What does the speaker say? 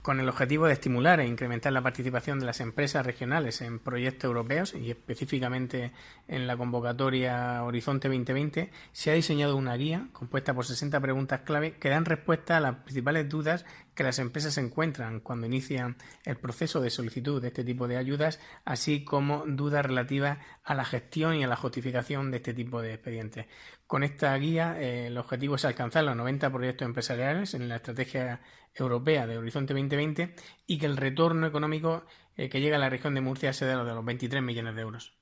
Con el objetivo de estimular e incrementar la participación de las empresas regionales en proyectos europeos y específicamente en la convocatoria Horizonte 2020, se ha diseñado una guía compuesta por 60 preguntas clave que dan respuesta a las principales dudas que las empresas encuentran cuando inician el proceso de solicitud de este tipo de ayudas, así como dudas relativas a la gestión y a la justificación de este tipo de expedientes. Con esta guía, el objetivo es alcanzar los 90 proyectos empresariales en la estrategia europea de Horizonte 2020 y que el retorno económico que llega a la región de Murcia sea de los 23 millones de euros.